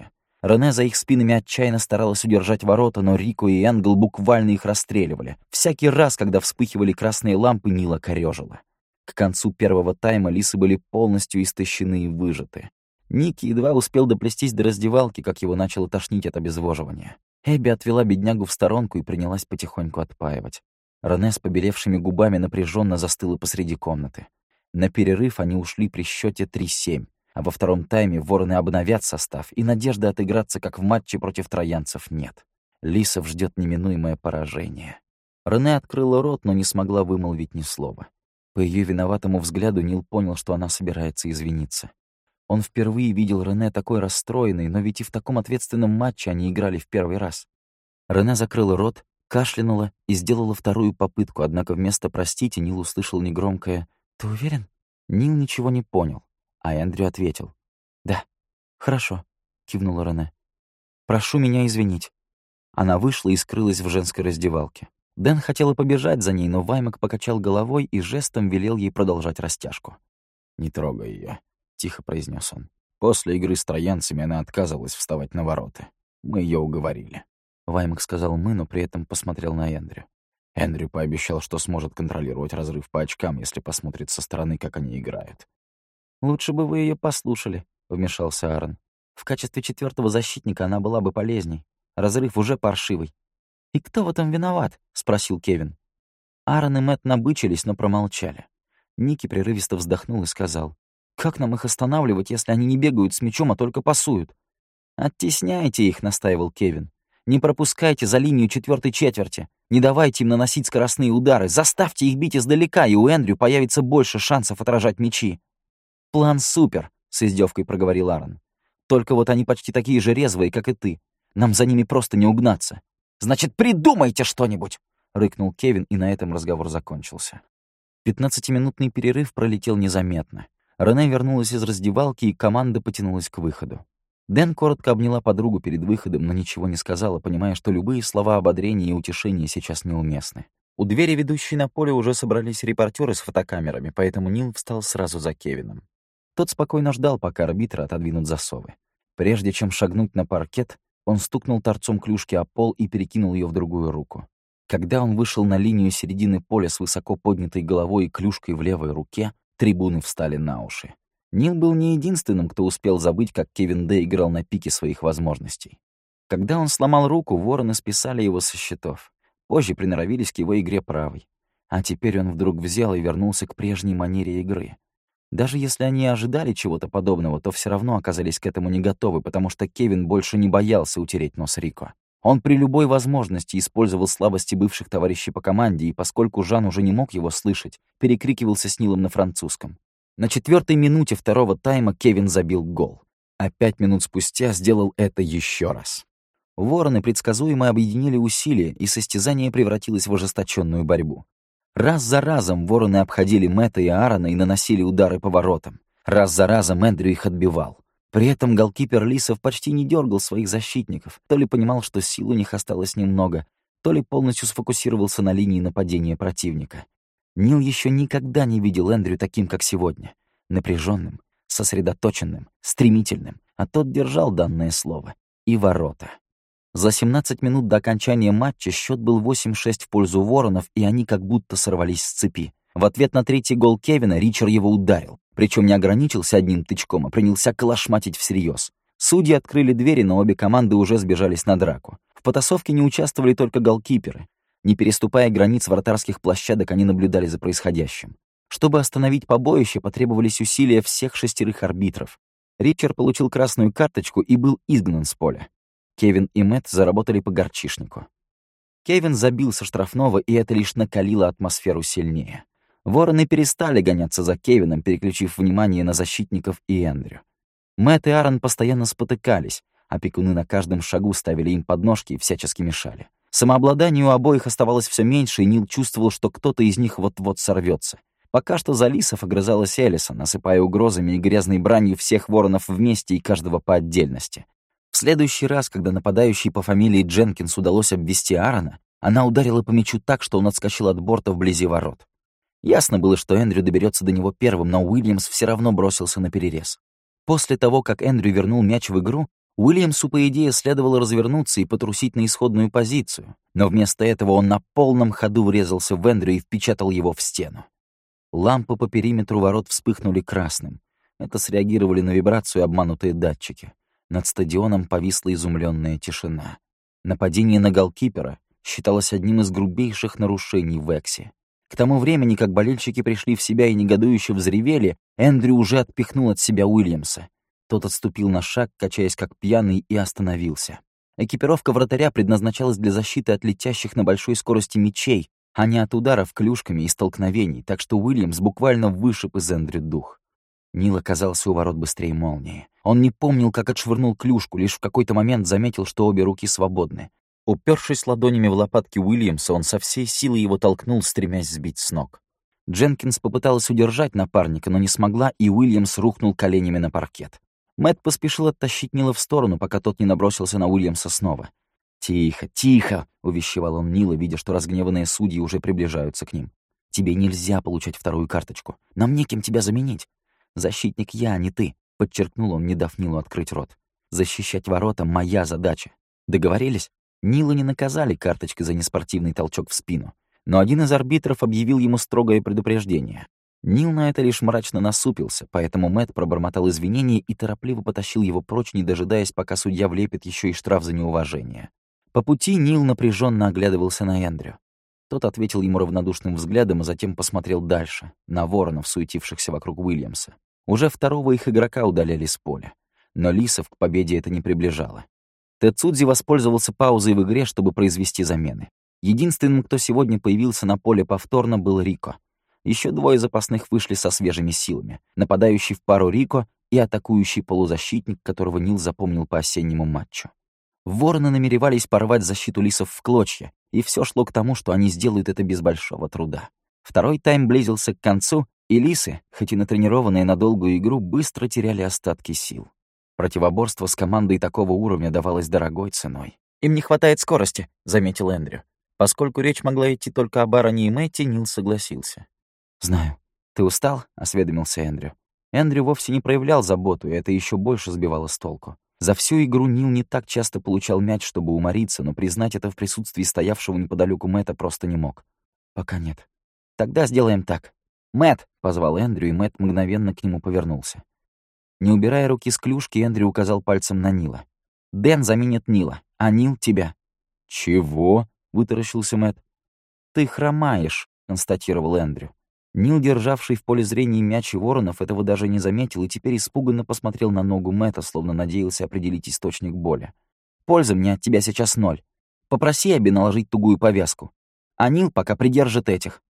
Рене за их спинами отчаянно старалась удержать ворота, но Рико и Энгл буквально их расстреливали. Всякий раз, когда вспыхивали красные лампы, Нила корёжило. К концу первого тайма лисы были полностью истощены и выжаты. Ники едва успел доплестись до раздевалки, как его начало тошнить от обезвоживания. Эбби отвела беднягу в сторонку и принялась потихоньку отпаивать. Рене с побелевшими губами напряженно застыла посреди комнаты. На перерыв они ушли при счете 3-7, а во втором тайме вороны обновят состав, и надежды отыграться, как в матче против троянцев, нет. Лисов ждет неминуемое поражение. Рене открыла рот, но не смогла вымолвить ни слова. По ее виноватому взгляду Нил понял, что она собирается извиниться. Он впервые видел Рене такой расстроенной, но ведь и в таком ответственном матче они играли в первый раз. Рене закрыла рот, кашлянула и сделала вторую попытку, однако вместо «простите» Нил услышал негромкое «Ты уверен?» Нил ничего не понял, а Эндрю ответил «Да, хорошо», — кивнула Рене. «Прошу меня извинить». Она вышла и скрылась в женской раздевалке. Дэн хотела побежать за ней, но Ваймак покачал головой и жестом велел ей продолжать растяжку. «Не трогай ее», — тихо произнес он. «После игры с троянцами она отказывалась вставать на ворота. Мы ее уговорили». Ваймак сказал «мы», но при этом посмотрел на Эндрю. Эндрю пообещал, что сможет контролировать разрыв по очкам, если посмотрит со стороны, как они играют. «Лучше бы вы ее послушали», — вмешался Аарон. «В качестве 4-го защитника она была бы полезней. Разрыв уже паршивый». «И кто в этом виноват?» — спросил Кевин. Аарон и Мэтт набычились, но промолчали. Ники прерывисто вздохнул и сказал: «Как нам их останавливать, если они не бегают с мячом, а только пасуют?» «Оттесняйте их», — настаивал Кевин. «Не пропускайте за линию 4-й четверти. Не давайте им наносить скоростные удары. Заставьте их бить издалека, и у Эндрю появится больше шансов отражать мячи». «План супер», — с издевкой проговорил Аарон. «Только вот они почти такие же резвые, как и ты. Нам за ними просто не угнаться». «Значит, придумайте что-нибудь!» — рыкнул Кевин, и на этом разговор закончился. 15-минутный перерыв пролетел незаметно. Рене вернулась из раздевалки, и команда потянулась к выходу. Дэн коротко обняла подругу перед выходом, но ничего не сказала, понимая, что любые слова ободрения и утешения сейчас неуместны. У двери, ведущей на поле, уже собрались репортеры с фотокамерами, поэтому Нил встал сразу за Кевином. Тот спокойно ждал, пока арбитры отодвинут засовы. Прежде чем шагнуть на паркет, он стукнул торцом клюшки о пол и перекинул ее в другую руку. Когда он вышел на линию середины поля с высоко поднятой головой и клюшкой в левой руке, трибуны встали на уши. Нил был не единственным, кто успел забыть, как Кевин Дэй играл на пике своих возможностей. Когда он сломал руку, вороны списали его со счетов. Позже приноровились к его игре правой. А теперь он вдруг взял и вернулся к прежней манере игры. Даже если они ожидали чего-то подобного, то все равно оказались к этому не готовы, потому что Кевин больше не боялся утереть нос Рико. Он при любой возможности использовал слабости бывших товарищей по команде, и поскольку Жан уже не мог его слышать, перекрикивался с Нилом на французском. На 4-й минуте второго тайма Кевин забил гол, а 5 минут спустя сделал это еще раз. Вороны предсказуемо объединили усилия, и состязание превратилось в ожесточенную борьбу. Раз за разом вороны обходили Мэтта и Аарона и наносили удары по воротам. Раз за разом Эндрю их отбивал. При этом голкипер Лисов почти не дергал своих защитников, то ли понимал, что сил у них осталось немного, то ли полностью сфокусировался на линии нападения противника. Нил еще никогда не видел Эндрю таким, как сегодня. Напряженным, сосредоточенным, стремительным. А тот держал данное слово. И ворота. За 17 минут до окончания матча счет был 8-6 в пользу воронов, и они как будто сорвались с цепи. В ответ на 3-й гол Кевина Ричард его ударил. Причем не ограничился одним тычком, а принялся калашматить всерьез. Судьи открыли двери, но обе команды уже сбежались на драку. В потасовке не участвовали только голкиперы. Не переступая границ вратарских площадок, они наблюдали за происходящим. Чтобы остановить побоище, потребовались усилия всех 6 арбитров. Ричард получил красную карточку и был изгнан с поля. Кевин и Мэтт заработали по горчишнику. Кевин забил со штрафного, и это лишь накалило атмосферу сильнее. Вороны перестали гоняться за Кевином, переключив внимание на защитников и Эндрю. Мэтт и Аарон постоянно спотыкались, опекуны на каждом шагу ставили им подножки и всячески мешали. Самообладание у обоих оставалось все меньше, и Нил чувствовал, что кто-то из них вот-вот сорвется. Пока что за Лисов огрызалась Элисон, насыпая угрозами и грязной бранью всех воронов вместе и каждого по отдельности. В следующий раз, когда нападающей по фамилии Дженкинс удалось обвести Аарона, она ударила по мячу так, что он отскочил от борта вблизи ворот. Ясно было, что Эндрю доберется до него первым, но Уильямс все равно бросился на перерез. После того, как Эндрю вернул мяч в игру, Уильямсу, по идее, следовало развернуться и потрусить на исходную позицию, но вместо этого он на полном ходу врезался в Эндрю и впечатал его в стену. Лампы по периметру ворот вспыхнули красным. Это среагировали на вибрацию обманутые датчики. Над стадионом повисла изумленная тишина. Нападение на голкипера считалось одним из грубейших нарушений в Эксе. К тому времени, как болельщики пришли в себя и негодующе взревели, Эндрю уже отпихнул от себя Уильямса. Тот отступил на шаг, качаясь как пьяный, и остановился. Экипировка вратаря предназначалась для защиты от летящих на большой скорости мячей, а не от ударов клюшками и столкновений, так что Уильямс буквально вышиб из Эндрю дух. Нил оказался у ворот быстрее молнии. Он не помнил, как отшвырнул клюшку, лишь в какой-то момент заметил, что обе руки свободны. Упершись ладонями в лопатки Уильямса, он со всей силы его толкнул, стремясь сбить с ног. Дженкинс попыталась удержать напарника, но не смогла, и Уильямс рухнул коленями на паркет. Мэтт поспешил оттащить Нила в сторону, пока тот не набросился на Уильямса снова. «Тихо, тихо!» — увещевал он Нила, видя, что разгневанные судьи уже приближаются к ним. «Тебе нельзя получать вторую карточку. Нам некем тебя заменить. Защитник я, а не ты», — подчеркнул он, не дав Нилу открыть рот. «Защищать ворота — моя задача. Договорились?» Нила не наказали карточкой за неспортивный толчок в спину, но один из арбитров объявил ему строгое предупреждение. Нил на это лишь мрачно насупился, поэтому Мэтт пробормотал извинения и торопливо потащил его прочь, не дожидаясь, пока судья влепит еще и штраф за неуважение. По пути Нил напряженно оглядывался на Эндрю. Тот ответил ему равнодушным взглядом, а затем посмотрел дальше, на воронов, суетившихся вокруг Уильямса. Уже второго их игрока удаляли с поля. Но Лисов к победе это не приближало. Тецудзи воспользовался паузой в игре, чтобы произвести замены. Единственным, кто сегодня появился на поле повторно, был Рико. Еще двое запасных вышли со свежими силами. Нападающий в пару Рико и атакующий полузащитник, которого Нил запомнил по осеннему матчу. Вороны намеревались порвать защиту Лисов в клочья, и все шло к тому, что они сделают это без большого труда. Второй тайм близился к концу, и Лисы, хоть и натренированные на долгую игру, быстро теряли остатки сил. Противоборство с командой такого уровня давалось дорогой ценой. «Им не хватает скорости», — заметил Эндрю. Поскольку речь могла идти только об Аароне и Мэтте, Нил согласился. «Знаю. Ты устал?» — осведомился Эндрю. Эндрю вовсе не проявлял заботу, и это еще больше сбивало с толку. За всю игру Нил не так часто получал мяч, чтобы умориться, но признать это в присутствии стоявшего неподалеку Мэтта просто не мог. «Пока нет. Тогда сделаем так. Мэтт!» — позвал Эндрю, и Мэтт мгновенно к нему повернулся. Не убирая руки с клюшки, Эндрю указал пальцем на Нила. «Дэн заменит Нила, а Нил — тебя». «Чего?» — вытаращился Мэтт. «Ты хромаешь», — констатировал Эндрю. Нил, державший в поле зрения мяч и Воронов, этого даже не заметил и теперь испуганно посмотрел на ногу Мэтта, словно надеялся определить источник боли. «Пользы мне от тебя сейчас 0. Попроси Эбби наложить тугую повязку. А Нил пока придержит этих».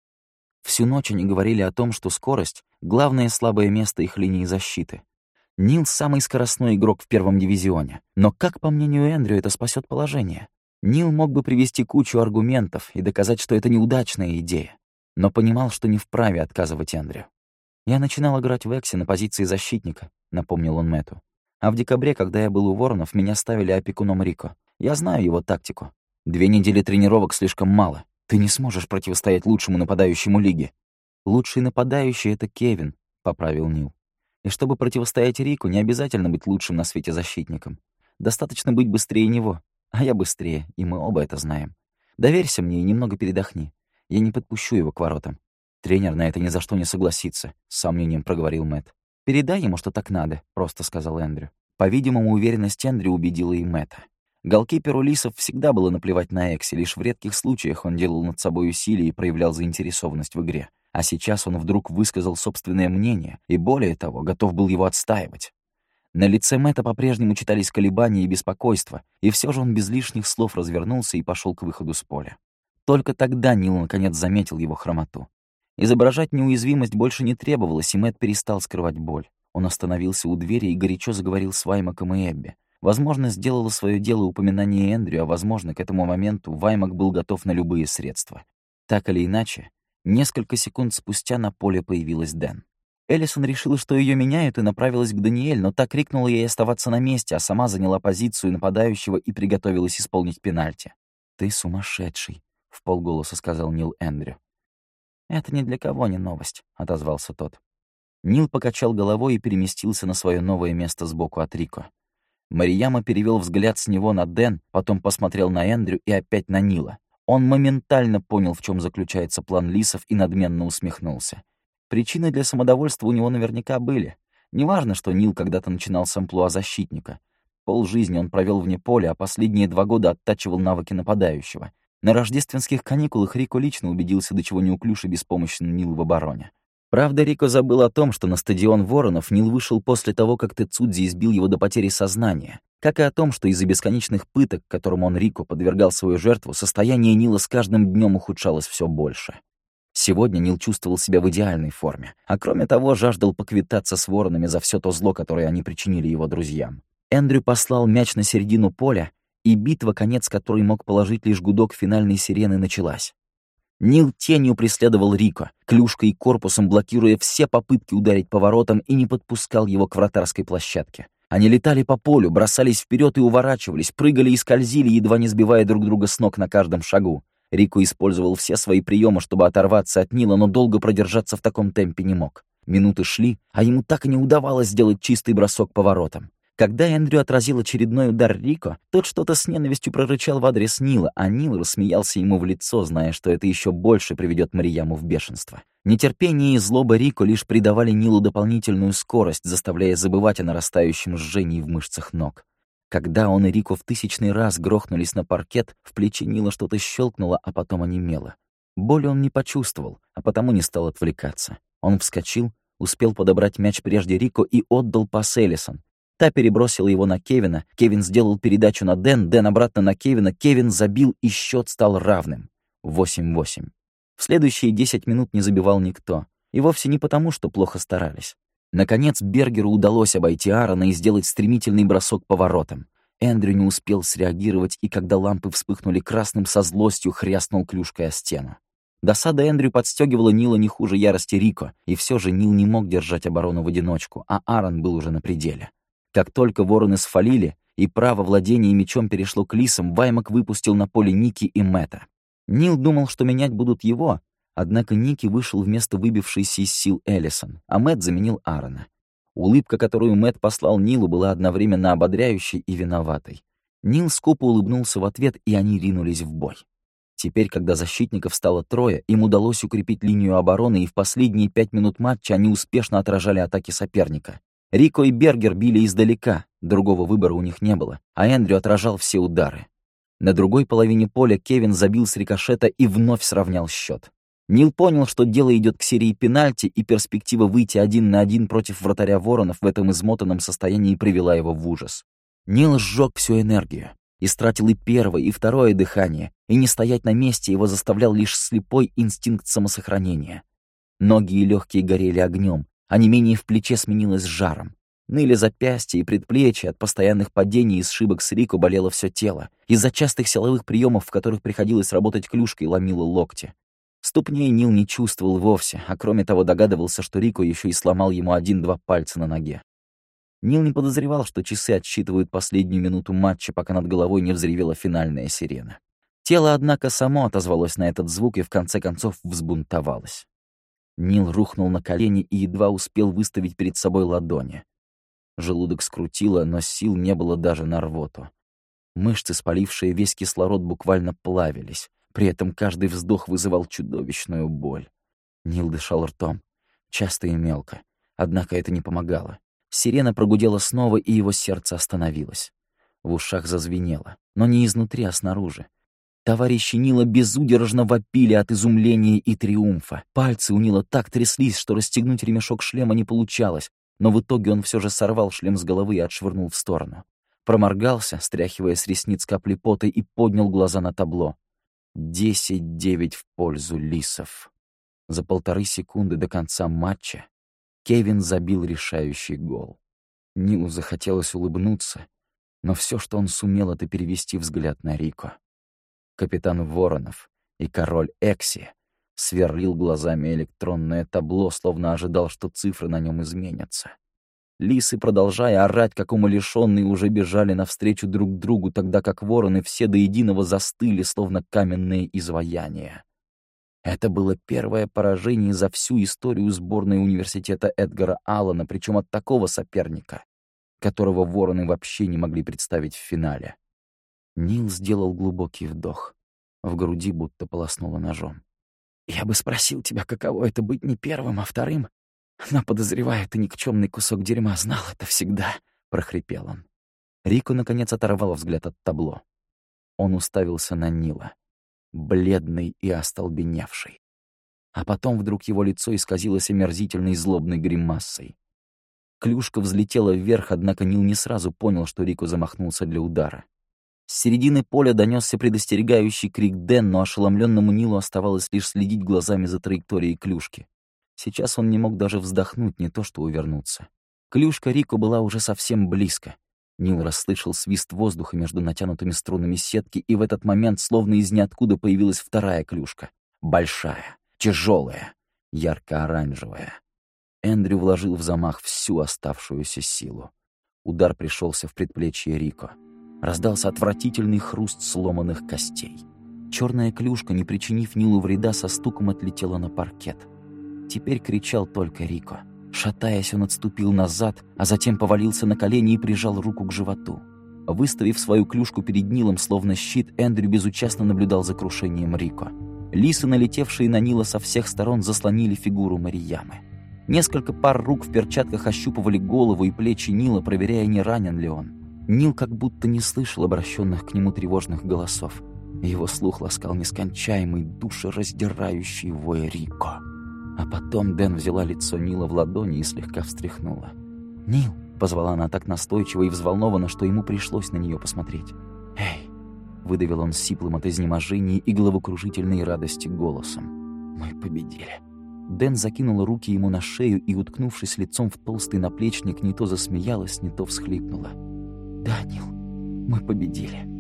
Всю ночь они говорили о том, что скорость — главное слабое место их линии защиты. Нил — самый скоростной игрок в первом дивизионе. Но, как по мнению Эндрю, это спасет положение? Нил мог бы привести кучу аргументов и доказать, что это неудачная идея, но понимал, что не вправе отказывать Эндрю. «Я начинал играть в Эксе на позиции защитника», — напомнил он Мэтту. «А в декабре, когда я был у Воронов, меня ставили опекуном Рико. Я знаю его тактику. 2 недели тренировок слишком мало. Ты не сможешь противостоять лучшему нападающему лиги». «Лучший нападающий — это Кевин», — поправил Нил. «И чтобы противостоять Рику, не обязательно быть лучшим на свете защитником. Достаточно быть быстрее него. А я быстрее, и мы оба это знаем. Доверься мне и немного передохни. Я не подпущу его к воротам». «Тренер на это ни за что не согласится», — с сомнением проговорил Мэтт. «Передай ему, что так надо», — просто сказал Эндрю. По-видимому, уверенность Эндрю убедила и Мэтта. Голкиперу Лисов всегда было наплевать на Экси, лишь в редких случаях он делал над собой усилия и проявлял заинтересованность в игре. А сейчас он вдруг высказал собственное мнение и, более того, готов был его отстаивать. На лице Мэтта по-прежнему читались колебания и беспокойство, и все же он без лишних слов развернулся и пошел к выходу с поля. Только тогда Нил наконец заметил его хромоту. Изображать неуязвимость больше не требовалось, и Мэтт перестал скрывать боль. Он остановился у двери и горячо заговорил с Ваймаком и Эбби. Возможно, сделало свое дело упоминание Эндрю, а возможно, к этому моменту Ваймак был готов на любые средства. Так или иначе, несколько секунд спустя на поле появилась Дэн. Эллисон решила, что ее меняют, и направилась к Даниэль, но та крикнула ей оставаться на месте, а сама заняла позицию нападающего и приготовилась исполнить пенальти. «Ты сумасшедший», — вполголоса сказал Нил Эндрю. «Это ни для кого не новость», — отозвался тот. Нил покачал головой и переместился на свое новое место сбоку от Рико. Марияма перевел взгляд с него на Дэн, потом посмотрел на Эндрю и опять на Нила. Он моментально понял, в чем заключается план лисов, и надменно усмехнулся. Причины для самодовольства у него наверняка были. Неважно, что Нил когда-то начинал с амплуа защитника. Полжизни он провел вне поля, а последние 2 года оттачивал навыки нападающего. На рождественских каникулах Рико лично убедился, до чего неуклюж и беспомощен Нил в обороне. Правда, Рико забыл о том, что на стадион Воронов Нил вышел после того, как Тецудзи избил его до потери сознания, как и о том, что из-за бесконечных пыток, которым он, Рико, подвергал свою жертву, состояние Нила с каждым днем ухудшалось все больше. Сегодня Нил чувствовал себя в идеальной форме, а кроме того жаждал поквитаться с воронами за все то зло, которое они причинили его друзьям. Эндрю послал мяч на середину поля, и битва, конец которой мог положить лишь гудок финальной сирены, началась. Нил тенью преследовал Рико, клюшкой и корпусом блокируя все попытки ударить по воротам, и не подпускал его к вратарской площадке. Они летали по полю, бросались вперед и уворачивались, прыгали и скользили, едва не сбивая друг друга с ног на каждом шагу. Рико использовал все свои приемы, чтобы оторваться от Нила, но долго продержаться в таком темпе не мог. Минуты шли, а ему так и не удавалось сделать чистый бросок по воротам. Когда Эндрю отразил очередной удар Рико, тот что-то с ненавистью прорычал в адрес Нила, а Нил рассмеялся ему в лицо, зная, что это еще больше приведет Марияму в бешенство. Нетерпение и злоба Рико лишь придавали Нилу дополнительную скорость, заставляя забывать о нарастающем жжении в мышцах ног. Когда он и Рико в 1000-й раз грохнулись на паркет, в плече Нила что-то щелкнуло, а потом онемело. Боли он не почувствовал, а потому не стал отвлекаться. Он вскочил, успел подобрать мяч прежде Рико и отдал пас Эллисон. Та перебросила его на Кевина, Кевин сделал передачу на Дэн обратно на Кевина, Кевин забил, и счет стал равным. 8-8. В следующие 10 минут не забивал никто. И вовсе не потому, что плохо старались. Наконец Бергеру удалось обойти Аарона и сделать стремительный бросок по воротам. Эндрю не успел среагировать, и когда лампы вспыхнули красным, со злостью хряснул клюшкой о стену. Досада Эндрю подстегивала Нила не хуже ярости Рико, и все же Нил не мог держать оборону в одиночку, а Аарон был уже на пределе. Как только вороны сфалили, и право владения мячом перешло к лисам, Ваймак выпустил на поле Ники и Мэтта. Нил думал, что менять будут его, однако Ники вышел вместо выбившейся из сил Эллисон, а Мэтт заменил Аарона. Улыбка, которую Мэтт послал Нилу, была одновременно ободряющей и виноватой. Нил скупо улыбнулся в ответ, и они ринулись в бой. Теперь, когда защитников стало 3, им удалось укрепить линию обороны, и в последние 5 минут матча они успешно отражали атаки соперника. Рико и Бергер били издалека, другого выбора у них не было, а Эндрю отражал все удары. На другой половине поля Кевин забил с рикошета и вновь сравнял счет. Нил понял, что дело идет к серии пенальти, и перспектива выйти 1 на 1 против вратаря Воронов в этом измотанном состоянии привела его в ужас. Нил сжег всю энергию, истратил и первое, и второе дыхание, и не стоять на месте его заставлял лишь слепой инстинкт самосохранения. Ноги и легкие горели огнем, а онемение в плече сменилось жаром. Ныли запястья и предплечья, от постоянных падений и сшибок с Рико болело все тело. Из-за частых силовых приемов, в которых приходилось работать клюшкой, ломило локти. Ступней Нил не чувствовал вовсе, а кроме того догадывался, что Рико еще и сломал ему 1-2 пальца на ноге. Нил не подозревал, что часы отсчитывают последнюю минуту матча, пока над головой не взревела финальная сирена. Тело, однако, само отозвалось на этот звук и в конце концов взбунтовалось. Нил рухнул на колени и едва успел выставить перед собой ладони. Желудок скрутило, но сил не было даже на рвоту. Мышцы, спалившие весь кислород, буквально плавились. При этом каждый вздох вызывал чудовищную боль. Нил дышал ртом, часто и мелко. Однако это не помогало. Сирена прогудела снова, и его сердце остановилось. В ушах зазвенело, но не изнутри, а снаружи. Товарищи Нила безудержно вопили от изумления и триумфа. Пальцы у Нила так тряслись, что расстегнуть ремешок шлема не получалось, но в итоге он все же сорвал шлем с головы и отшвырнул в сторону. Проморгался, стряхивая с ресниц капли пота, и поднял глаза на табло. 10-9 в пользу лисов. За 1,5 секунды до конца матча Кевин забил решающий гол. Нилу захотелось улыбнуться, но все, что он сумел, это перевести взгляд на Рико. Капитан Воронов и король Экси сверлил глазами электронное табло, словно ожидал, что цифры на нем изменятся. Лисы, продолжая орать, как умалишенные, уже бежали навстречу друг другу, тогда как вороны все до единого застыли, словно каменные изваяния. Это было первое поражение за всю историю сборной университета Эдгара Аллана, причем от такого соперника, которого вороны вообще не могли представить в финале. Нил сделал глубокий вдох. В груди будто полоснуло ножом. «Я бы спросил тебя, каково это быть не первым, а вторым, но, подозреваю, ты никчемный кусок дерьма знал это всегда», — прохрипел он. Рико, наконец, оторвал взгляд от табло. Он уставился на Нила, бледный и остолбеневший. А потом вдруг его лицо исказилось омерзительной злобной гримасой. Клюшка взлетела вверх, однако Нил не сразу понял, что Рико замахнулся для удара. С середины поля донесся предостерегающий крик Дэн, но ошеломленному Нилу оставалось лишь следить глазами за траекторией клюшки. Сейчас он не мог даже вздохнуть, не то что увернуться. Клюшка Рико была уже совсем близко. Нил расслышал свист воздуха между натянутыми струнами сетки, и в этот момент словно из ниоткуда появилась вторая клюшка. Большая, тяжелая, ярко-оранжевая. Эндрю вложил в замах всю оставшуюся силу. Удар пришелся в предплечье Рико. Раздался отвратительный хруст сломанных костей. Черная клюшка, не причинив Нилу вреда, со стуком отлетела на паркет. Теперь кричал только Рико. Шатаясь, он отступил назад, а затем повалился на колени и прижал руку к животу. Выставив свою клюшку перед Нилом, словно щит, Эндрю безучастно наблюдал за крушением Рико. Лисы, налетевшие на Нила со всех сторон, заслонили фигуру Мариямы. Несколько пар рук в перчатках ощупывали голову и плечи Нила, проверяя, не ранен ли он. Нил как будто не слышал обращенных к нему тревожных голосов. Его слух ласкал нескончаемый, душераздирающий вой Рико. А потом Дэн взяла лицо Нила в ладони и слегка встряхнула. «Нил!» — позвала она так настойчиво и взволнованно, что ему пришлось на нее посмотреть. «Эй!» — выдавил он сиплым от изнеможения и головокружительной радости голосом. «Мы победили!» Дэн закинула руки ему на шею и, уткнувшись лицом в толстый наплечник, не то засмеялась, не то всхлипнула. «Да, Нил, мы победили!»